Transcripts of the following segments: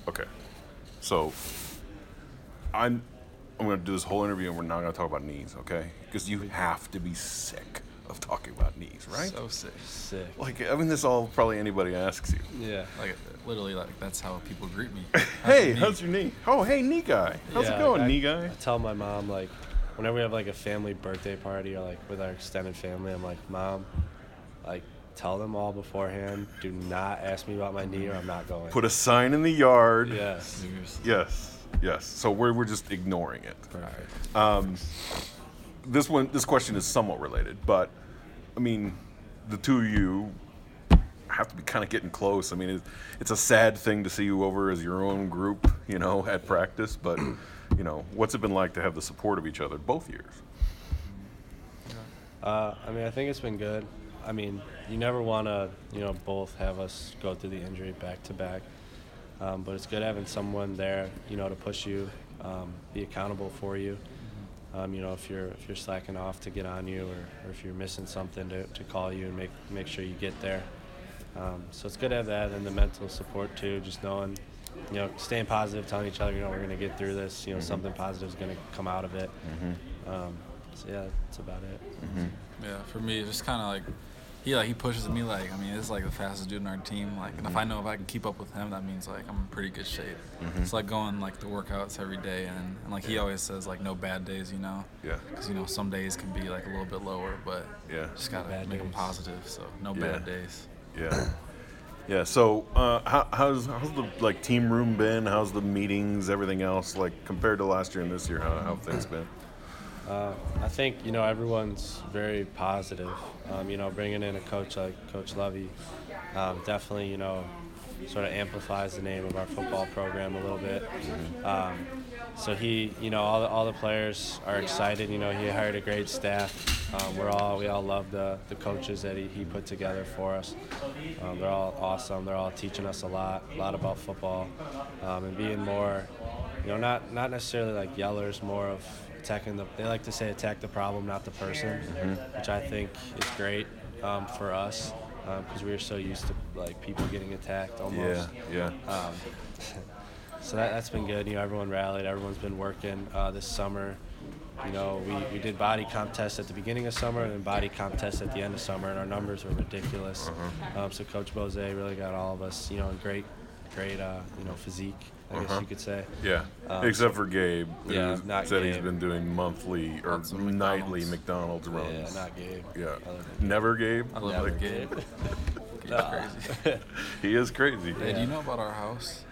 Okay. So I'm going to do this whole interview and we're not going to talk about knees, okay? Because you have to be sick of talking about knees, right? So sick. Sick. Like, I mean, this all probably anybody asks you. Yeah. Like literally, like that's how people greet me. Hey, how's your knee? Oh, hey, knee guy. How's it going, knee guy? I tell my mom, like, whenever we have, like, a family birthday party or, like, with our extended family, I'm like, Mom, like, tell them all beforehand, do not ask me about my knee or I'm not going. Put a sign in the yard. Yes. Seriously. Yes. So we're just ignoring it. Perfect. This question is somewhat related, but I mean, the two of you have to be kind of getting close. I mean, it's a sad thing to see you over as your own group, at practice, but what's it been like to have the support of each other both years? I mean, I think it's been good. I mean, you never want to, both have us go through the injury back to back. But it's good having someone there, to push you, be accountable for you. If you're slacking off to get on you, or if you're missing something to call you and make sure you get there. So it's good to have that, and the mental support too. Just knowing, staying positive, telling each other, we're going to get through this. Something positive is going to come out of it. So yeah, that's about it. Yeah, for me, it's just kind of like he pushes me like, I mean, it's like the fastest dude in our team. Like, and if I know if I can keep up with him, that means like I'm in pretty good shape. It's like going like the workouts every day, and like he always says like no bad days, Yeah. because some days can be like a little bit lower, but just gotta bad make them days. positive. So no bad days. Yeah. So how's the like team room been? How's the meetings, everything else, like compared to last year and this year? How have things been? I think, everyone's very positive. Bringing in a coach like Coach Lovey definitely, sort of amplifies the name of our football program a little bit. So he, all the players are excited. He hired a great staff. We all love the coaches that he put together for us. They're all awesome. They're all teaching us a lot about football, and being more, not necessarily like yellers, more of attacking they like to say attack the problem, not the person, which I think is great for us, because we were so used to like people getting attacked almost. Yeah. So that's been good. Everyone rallied. Everyone's been working this summer. We did body comp tests at the beginning of summer and then body comp tests at the end of summer, and our numbers were ridiculous. So Coach Bose really got all of us, in great, physique, I guess you could say. Yeah. Except for Gabe, who not said he's Gabe. been doing monthly or nightly McDonald's runs. Yeah, not Gabe. Yeah. Never Gabe? I love Never Gabe. Gabe's crazy. He is crazy. Hey, do you know about our house?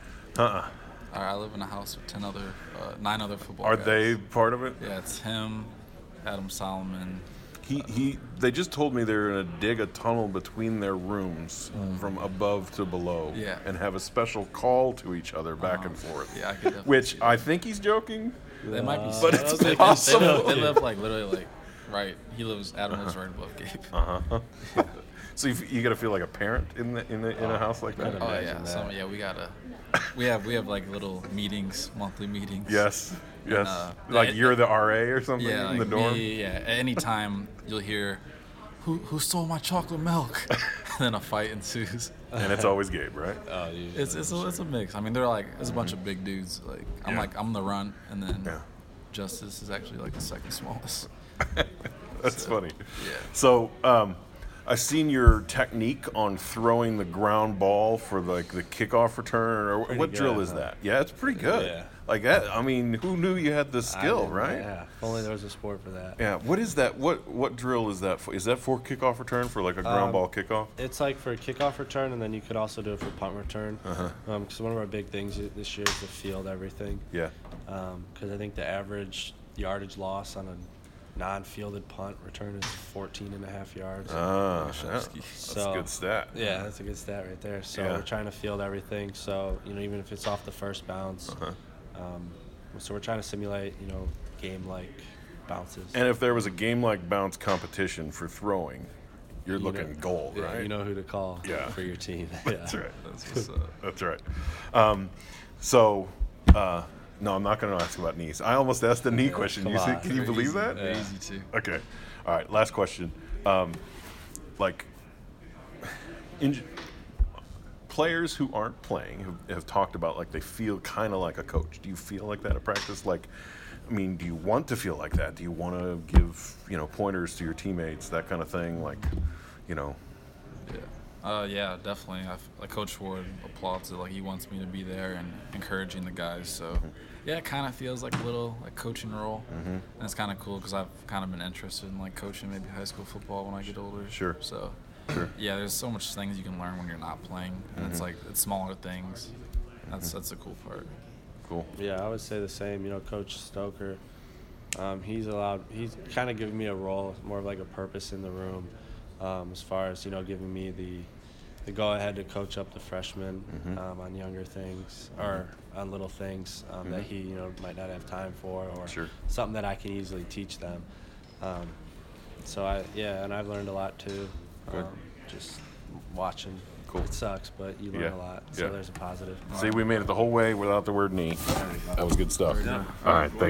I live in a house with 9 other football Are guys. they part of it? Yeah, it's him, Adam Solomon. They just told me they're going to dig a tunnel between their rooms from above to below, Yeah. and have a special call to each other back and forth. Yeah, I could definitely Which see I think he's joking, They might be, but it's they possible. live like literally like right. Adam lives right above Gabe. So you got to feel like a parent in a house like that. Oh yeah, Imagine that. we have like little meetings, monthly meetings. Yes. And, Like you're the RA or something Yeah, in the like dorm. me, yeah. Anytime you'll hear, who stole my chocolate milk, and then a fight ensues. And it's always Gabe, right? Oh, dude. It's a mix. I mean, they're like it's a bunch of big dudes. Like I'm the runt, and then Yeah. Justice is actually like the second smallest. That's funny. Yeah. So I've seen your technique on throwing the ground ball for the kickoff return, or what good, drill is huh? that? Yeah, it's pretty good. Yeah. Like that. I mean, who knew you had the I skill, didn't- right? Yeah. If only there was a sport for that. Yeah. What is that? What drill is that for? Is that for kickoff return, for like a ground ball kickoff? It's like for a kickoff return, and then you could also do it for punt return. Because one of our big things this year is to field everything. Yeah. Because I think the average yardage loss on a non-fielded punt return is 14 and a half yards. That's a good stat. Yeah, that's a good stat right there. So Yeah. we're trying to field everything. So, even if it's off the first bounce. So we're trying to simulate, game-like bounces. And if there was a game-like bounce competition for throwing, you're looking gold, yeah, right? You know who to call Yeah. for your team. That's Yeah. right. That's what's up. That's right. No, I'm not going to ask about knees. I almost asked the knee question. come You see, on. can you believe that? They're easy too. Okay. All right. Last question. players who aren't playing have talked about like they feel kind of like a coach. Do you feel like that at practice? Like, I mean, do you want to feel like that? Do you want to give, pointers to your teammates, that kind of thing? Like, Yeah, definitely. Like Coach Ford applauds it. Like he wants me to be there and encouraging the guys. So, yeah, it kind of feels like a little like coaching role, and it's kind of cool because I've kind of been interested in like coaching maybe high school football when I get older. Sure. So, yeah, there's so much things you can learn when you're not playing, and it's like it's smaller things. That's the cool part. Cool. Yeah, I would say the same. Coach Stoker, he's kind of giving me a role, more of like a purpose in the room, as far as giving me the go ahead to coach up the freshmen on younger things or on little things that he might not have time for, or something that I can easily teach them. And I've learned a lot too. Just watching. Cool. It sucks, but you learn a lot. So there's a positive. See, we made it the whole way without the word knee. That was good stuff. All right, thanks.